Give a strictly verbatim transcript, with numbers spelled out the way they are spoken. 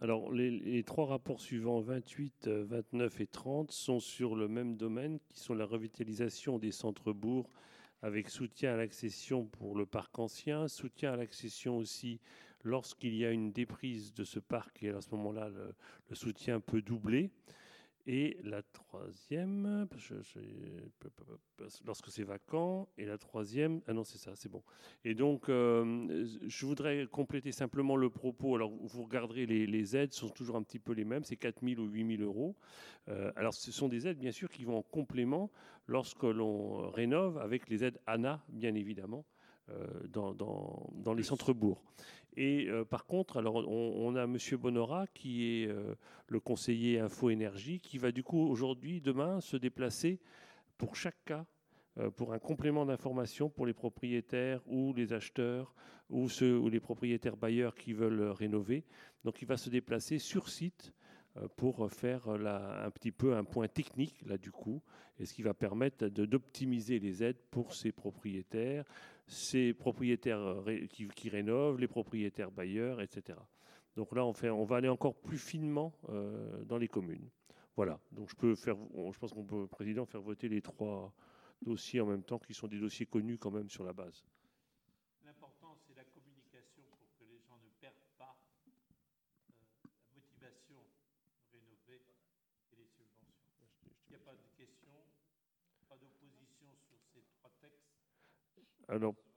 Alors, les, les trois rapports suivants, vingt-huit, euh, vingt-neuf et trente, sont sur le même domaine, qui sont la revitalisation des centres-bourgs, avec soutien à l'accession pour le parc ancien, soutien à l'accession aussi lorsqu'il y a une déprise de ce parc, et à ce moment-là, le, le soutien peut doubler. Et la troisième, je, je, lorsque c'est vacant, et la troisième, ah non, c'est ça, c'est bon. Et donc, euh, je voudrais compléter simplement le propos. Alors, vous regarderez, les, les aides sont toujours un petit peu les mêmes, c'est quatre mille ou huit mille euros. Euh, alors, ce sont des aides, bien sûr, qui vont en complément lorsque l'on rénove, avec les aides A N A, bien évidemment. Euh, dans, dans, dans les centres-bourgs. Et euh, par contre, alors on, on a M. Bonora qui est euh, le conseiller info-énergie qui va du coup aujourd'hui, demain, se déplacer pour chaque cas, euh, pour un complément d'information pour les propriétaires ou les acheteurs ou, ceux, ou les propriétaires bailleurs qui veulent rénover. Donc il va se déplacer sur site euh, pour faire là, un petit peu un point technique là du coup, et ce qui va permettre de, d'optimiser les aides pour ces propriétaires, ces propriétaires qui, qui rénovent, les propriétaires bailleurs, et cetera. Donc là, on, fait, on va aller encore plus finement euh, dans les communes. Voilà. Donc je peux faire, je pense qu'on peut, président, faire voter les trois dossiers en même temps, qui sont des dossiers connus quand même sur la base. L'important, c'est la communication pour que les gens ne perdent pas euh, la motivation de rénover et les subventions. Il n'y a pas de questions, pas d'opposition sur ces trois textes. Alors,